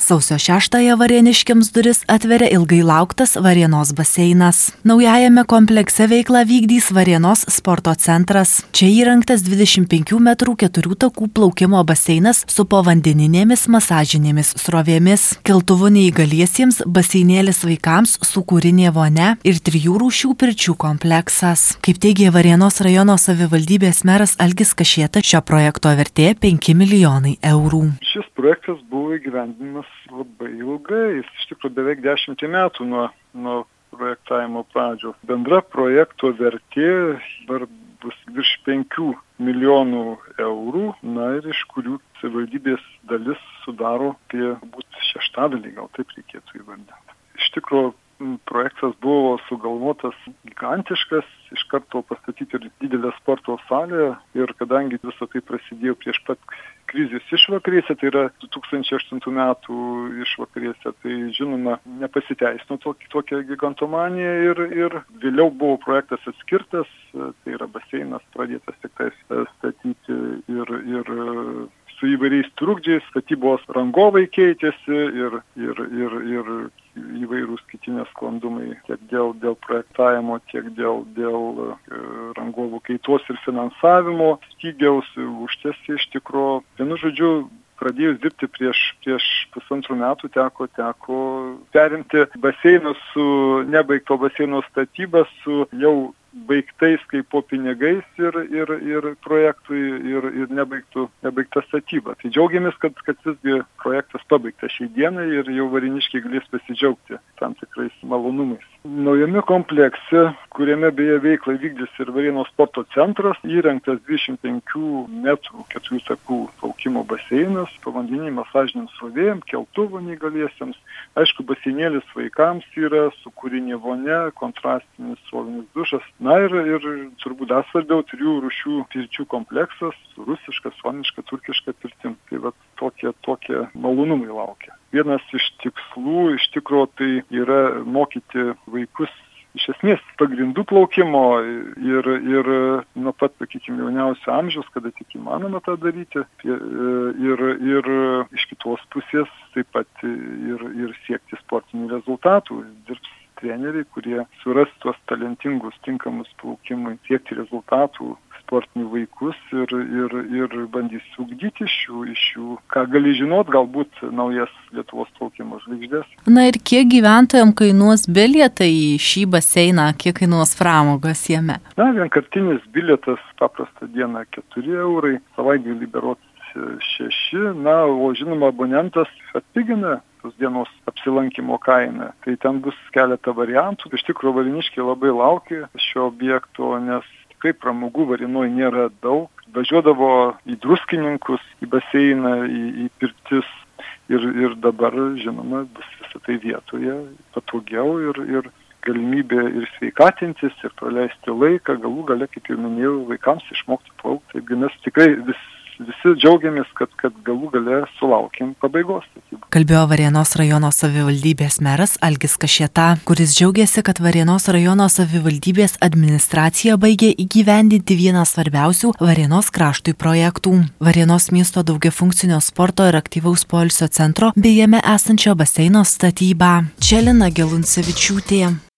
Sausio 6-ąją varėniškiams duris atveria ilgai lauktas Varėnos baseinas. Naujajame komplekse veiklą vykdys Varėnos sporto centras. Čia įrengtas 25 metrų 4 takų plaukimo baseinas su povandeninėmis masažinėmis srovėmis, keltuvu neįgaliesiems, baseinėlis vaikams, sūkurinė vonia ir 3 rūšių pirčių kompleksas. Kaip teigė Varėnos rajono savivaldybės meras Algis Kašėta, šio projekto vertė 5 milijonai eurų. Šis projektas buvo įgyvendinamas labai ilgai, jis iš tikrųjų beveik 10 metų nuo projektavimo pradžios. Bendra projekto vertė dabar bus virš 5 milijonų eurų, ir iš kurių savivaldybės dalis sudaro apie 1/6, gal taip reikėtų įvardinti. Iš tikrųjų projektas buvo sugalvotas gigantiškas, iš karto pastatyti ir didelę sporto salę, ir kadangi visą tai prasidėjo prieš pat krizės išvakarėse, tai yra 2008 metų išvakarėse, tai žinoma nepasiteisino tokia gigantomanija ir vėliau buvo projektas atskirtas, tai yra baseinas pradėtas tik statyti ir su įvairiais trukdžiais, statybos rangovai keitėsi ir įvairūs kiti nesklandumai tiek dėl projektavimo, tiek dėl rangovų kaitos ir finansavimo stygiaus užtęsė iš tikrųjų. Vienu žodžiu, pradėjus dirbti prieš 1,5 metų teko perimti baseinus su nebaigto baseino statyba su jau baigtais kaip po pinigais ir projektui ir nebaigta statyba. Tai džiaugiamės, kad visgi projektas pabaigtas šiai dienai ir jau varėniškiai galės pasidžiaugti tam tikrais malonumais. Naujame komplekse, kuriame beje veiklą vykdys ir Varėnos sporto centras, įrengtas 25 metrų 4 takų plaukimo baseinas, povandeniniam masažiniam srovėm, keltuvo neįgaliesiems. Aišku, baseinėlis vaikams yra, sūkurinė vonia, kontrastinis srovinis dušas. Ir turbūt dar svarbiau 3 rūšių pirčių kompleksas, rusiška, suomiška, turkiška pirtim. Tai tokie malonumai laukia. Vienas iš tikslų iš tikrųjų tai yra mokyti vaikus iš esmės pagrindų plaukimo ir nuo pat, jauniausio amžiaus, kada tik įmanoma tą daryti. Ir iš kitos pusės taip pat ir siekti sportinių rezultatų. Dirbs treneriai, kurie suras tuos talentingus, tinkamus plaukimui, siekti rezultatų sportinių vaikus ir bandys ugdyti iš jų, ką gali žinot, galbūt naujas Lietuvos plaukimo žvaigždės. Ir kiek gyventojams kainuos bilietai į šį baseiną, kiek kainuos pramogos jame? Vienkartinis bilietas paprastą dieną 4 eurai, savaitgalį berods 6, o žinoma abonentas atpigina tos dienos apsilankimo kainą. Tai ten bus keletą variantų. Iš tikrųjų varėniškiai labai laukia šio objekto, nes tikrai pramogų Varėnoj nėra daug. Važiuodavo į Druskininkus, į baseiną, į pirtis ir dabar, žinoma, bus visą tai vietoje patogiau ir galimybė ir sveikatintis, ir praleisti laiką, galų gale, kaip jau minėjau, vaikams išmokti plaukti. Taigi mes tikrai visi džiaugiamės, kad galų gale sulaukėm pabaigos. Kalbėjo Varėnos rajono savivaldybės meras Algis Kašėta, kuris džiaugiasi, kad Varėnos rajono savivaldybės administracija baigė įgyvendinti vieną svarbiausių Varėnos kraštui projektų – Varėnos miesto daugiafunkcinio sporto ir aktyvaus poilsio centro bei jame esančio baseino statybą. Čia Lina Geluncevičiūtė.